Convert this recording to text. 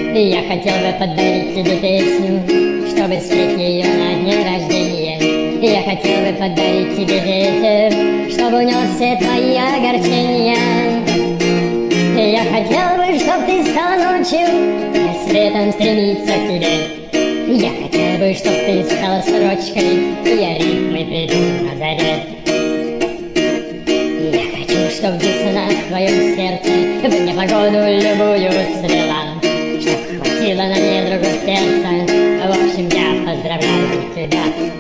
Я хотел бы подарить тебе песню, чтобы спеть ее на дне рождения. Я хотел бы подарить тебе ветер, чтобы унес все твои огорчения. Я хотел бы, чтоб ты стала ночью и светом стремиться к тебе. Я хотел бы, чтоб ты стала строчкой, и я рифмой приду на заре. Я хочу, чтоб весна в твоем сердце в непогоду любую цвела, чтоб хватило на недругу перца. В общем, я поздравляю тебя.